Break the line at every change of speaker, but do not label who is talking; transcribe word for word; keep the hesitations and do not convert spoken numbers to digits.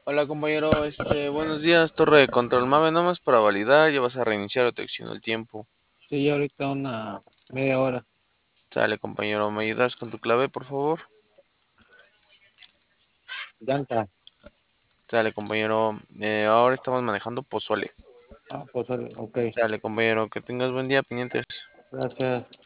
Hola compañero, este, buenos días, torre de control Mave, nomás para validar, ya vas a reiniciar o te acciono el tiempo.
Sí, ahorita una media hora.
Sale compañero, ¿me ayudas con tu clave, por favor?
Llanta.
Sale compañero, eh, ahora estamos manejando pozole.
Ah, pues órale, ok.
Sale compañero, que tengas buen día, pendientes.
Gracias.